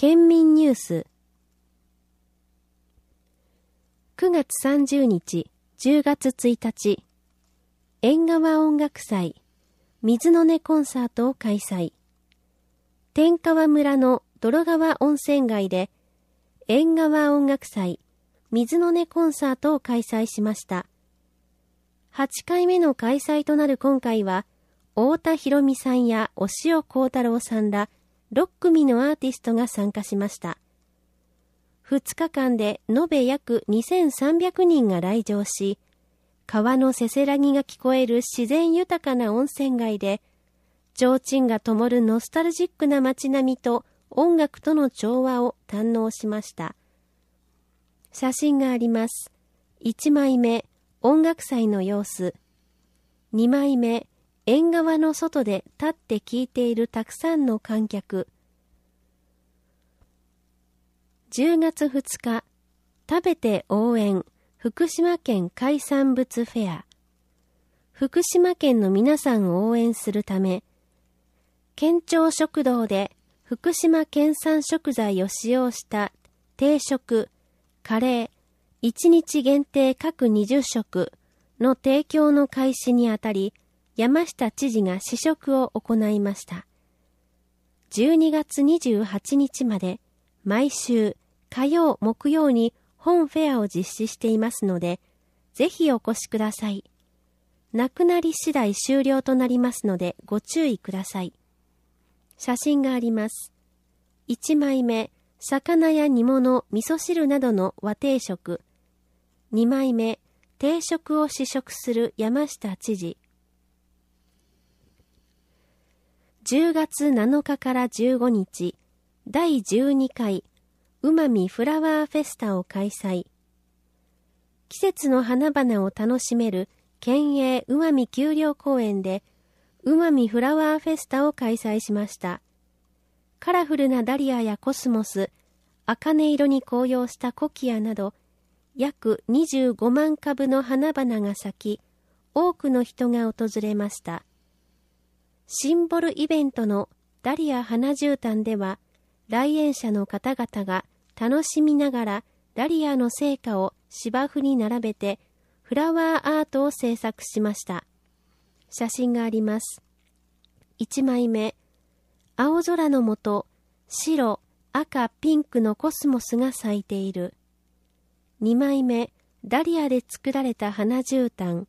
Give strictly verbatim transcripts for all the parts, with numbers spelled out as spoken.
県民ニュース。くがつさんじゅうにち、じゅうがつついたち、縁側音楽祭、水の音コンサートを開催。天川村の泥川温泉街で、縁側音楽祭、水の音コンサートを開催しました。はちかいめの開催となる今回は、太田博美さんや押尾幸太郎さんらろっくみのアーティストが参加しました。ふつかかんで延べ約にせんさんびゃくにんが来場し、川のせせらぎが聞こえる自然豊かな温泉街で、提灯が灯るノスタルジックな街並みと音楽との調和を堪能しました。写真があります。いちまいめ、音楽祭の様子。にまいめ、縁側の外で立って聴いているたくさんの観客。じゅうがつふつか、食べて応援、福島県海産物フェア。福島県の皆さんを応援するため、県庁食堂で福島県産食材を使用した定食、カレー、いちにち限定各にじゅっしょくの提供の開始にあたり、山下知事が試食を行いました。じゅうにがつにじゅうはちにちまで毎週火曜木曜に本フェアを実施していますので、ぜひお越しください。なくなり次第終了となりますのでご注意ください。写真があります。いちまいめ、魚や煮物、味噌汁などの和定食。にまいめ、定食を試食する山下知事。じゅうがつなのかからじゅうごにち、だいじゅうにかいうまみフラワーフェスタを開催。季節の花々を楽しめる県営うまみ丘陵公園で、うまみフラワーフェスタを開催しました。カラフルなダリアやコスモス、茜色に紅葉したコキアなど、約にじゅうごまんかぶの花々が咲き、多くの人が訪れました。シンボルイベントのダリア花絨毯では、来園者の方々が楽しみながらダリアの生花を芝生に並べてフラワーアートを制作しました。写真があります。いちまいめ、青空の下、白、赤、ピンクのコスモスが咲いている。にまいめ、ダリアで作られた花絨毯。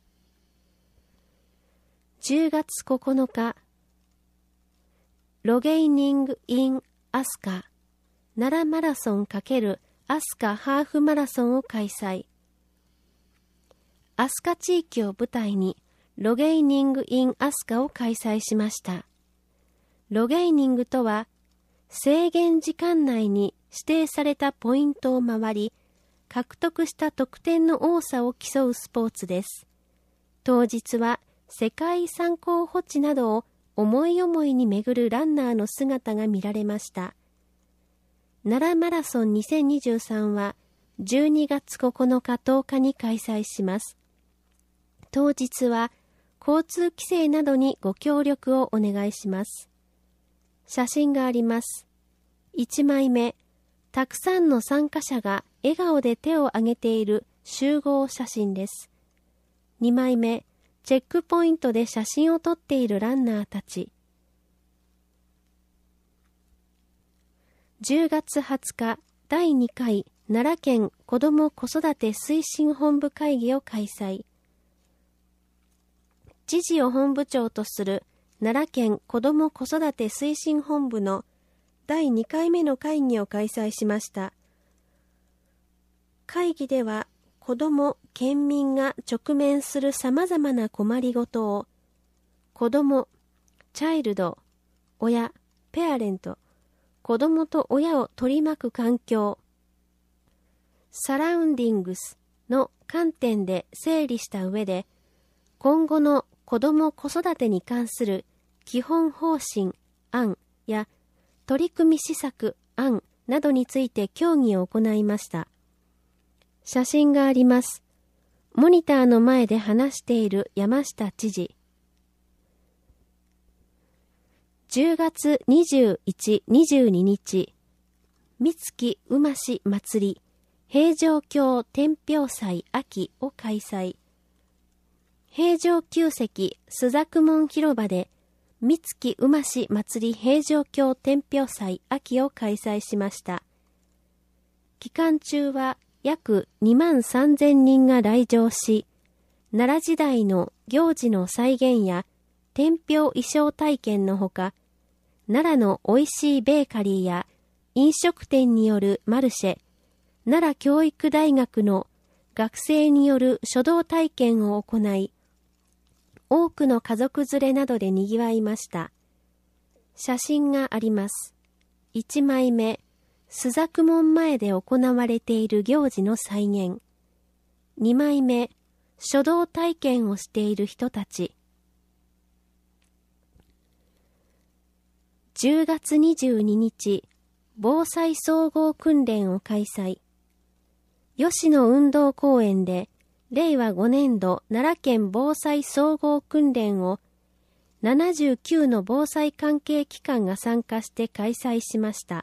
じゅうがつここのか、ロゲイニング・イン・アスカ、奈良マラソン×アスカハーフマラソンを開催。アスカ地域を舞台に、ロゲイニング・イン・アスカを開催しました。ロゲイニングとは、制限時間内に指定されたポイントを回り、獲得した得点の多さを競うスポーツです。当日は世界遺産候補地などを思い思いに巡るランナーの姿が見られました。奈良マラソンにせんにじゅうさんはじゅうにがつここのかとおかに開催します。当日は交通規制などにご協力をお願いします。写真があります。いちまいめ、たくさんの参加者が笑顔で手を挙げている集合写真です。にまいめ、チェックポイントで写真を撮っているランナーたち。じゅうがつはつか、だいにかい奈良県子ども子育て推進本部会議を開催。知事を本部長とする奈良県子ども子育て推進本部のだいにかいめの会議を開催しました。会議では子ども、県民が直面するさまざまな困りごとを子ども、チャイルド、親、ペアレント、子どもと親を取り巻く環境、サラウンディングスの観点で整理した上で、今後の子ども子育てに関する基本方針案や取り組み施策案などについて協議を行いました。写真があります。モニターの前で話している山下知事。じゅうがつにじゅういち、にじゅうににち、 三月うまし祭り平城京天平祭秋を開催。平城宮跡朱雀門広場で三月うまし祭り平城京天平祭秋を開催しました。期間中は約にまんさんぜんにんが来場し、奈良時代の行事の再現や天平衣装体験のほか、奈良の美味しいベーカリーや飲食店によるマルシェ、奈良教育大学の学生による書道体験を行い、多くの家族連れなどで賑わいました。写真があります。いちまいめ、朱雀門前で行われている行事の再現。にまいめ、書道体験をしている人たち。じゅうがつにじゅうににち、防災総合訓練を開催。吉野運動公園で、れいわごねんど奈良県防災総合訓練をななじゅうきゅうの防災関係機関が参加して開催しました。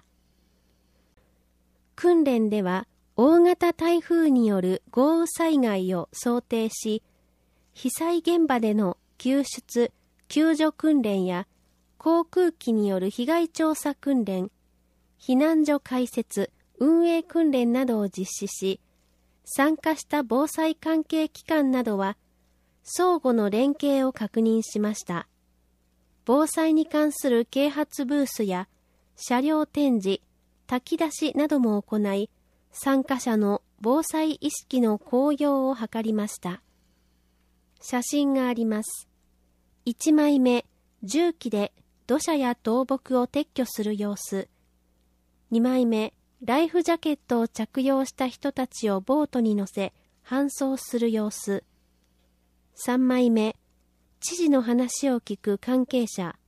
訓練では大型台風による豪雨災害を想定し、被災現場での救出・救助訓練や航空機による被害調査訓練、避難所開設・運営訓練などを実施し、参加した防災関係機関などは相互の連携を確認しました。防災に関する啓発ブースや車両展示、炊き出しなども行い、参加者の防災意識の向上を図りました。写真があります。いちまいめ、重機で土砂や倒木を撤去する様子。にまいめ、ライフジャケットを着用した人たちをボートに乗せ搬送する様子。さんまいめ、知事の話を聞く関係者、